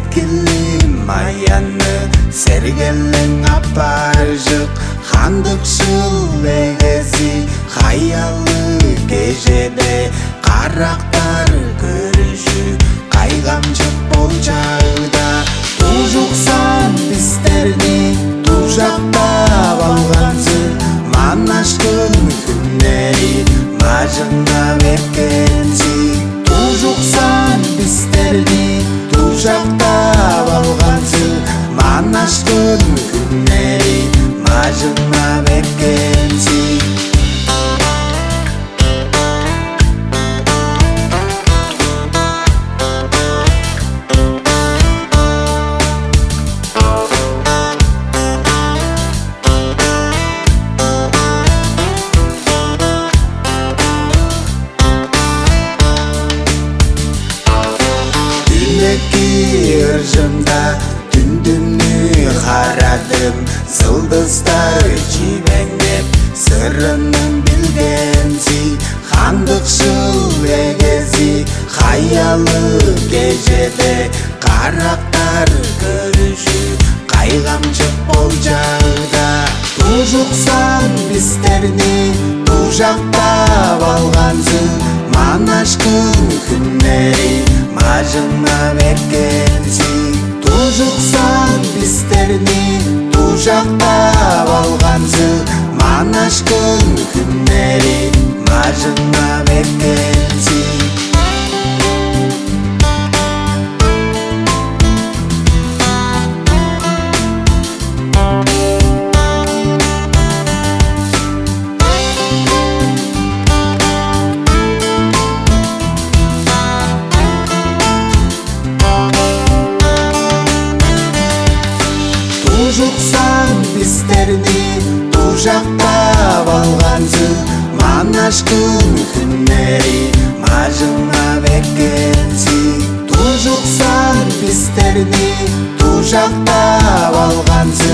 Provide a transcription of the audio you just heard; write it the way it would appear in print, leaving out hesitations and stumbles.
Эркилим аяны сергелең апаржык хандыкшыл эгези хаялы кежеде карактар көрүшү кайгамчык болчагда тужуксан бизтерни тужактап алгансың манашкын күннери мажыңдап эркенсиң тужуксан бизтерни тужактап алгансың манашкын күннери мажыңдап эркенсиң ыржымда түндүнү карадым сылдыздар жибеңдеп сырынын билгенсиң хандыкшыл эгези хаялы кежеде карактар көрүшү кайгамчык болчагда тужуксан бизтерни тужактап алгансың манашкын күннери мажыңдап эркенсиң тужуксан бизтерни тужактап алгансың манашкын күннери мажыңдап эркенсиң тужуксан бизтерни тужактап алгансың манашкын күннери мажыңдап эркенсиң тужуксан бизтерни тужактап алгансың